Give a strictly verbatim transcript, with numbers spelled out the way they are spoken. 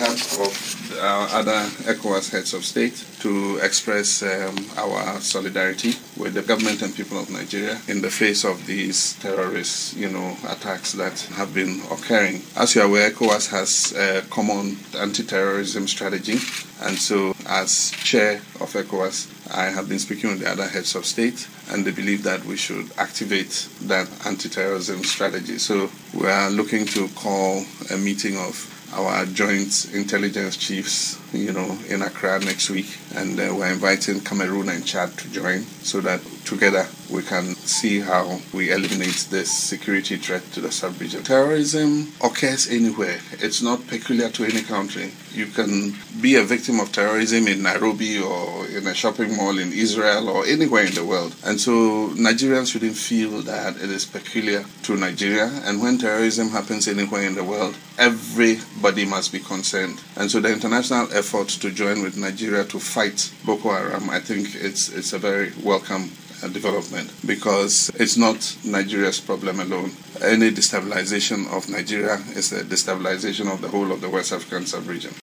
behalf of our other ECOWAS heads of state to express um, our solidarity with the government and people of Nigeria in the face of these terrorist, you know, attacks that have been occurring. As you are aware, ECOWAS has a common anti-terrorism strategy, and so as chair of ECOWAS, I have been speaking with the other heads of state, and they believe that we should activate that anti-terrorism strategy. So we are looking to call a meeting of our joint intelligence chiefs, you know, in Accra next week, and uh, we're inviting Cameroon and Chad to join so that together we can see how we eliminate this security threat to the sub-region. Terrorism occurs anywhere. It's not peculiar to any country. You can be a victim of terrorism in Nairobi or in a shopping mall in Israel or anywhere in the world. And so Nigerians shouldn't feel that it is peculiar to Nigeria. And when terrorism happens anywhere in the world, everybody must be concerned. And so the international effort to join with Nigeria to fight Boko Haram, I think it's it's a very welcome development, because it's not Nigeria's problem alone. Any destabilization of Nigeria is a destabilization of the whole of the West African sub-region.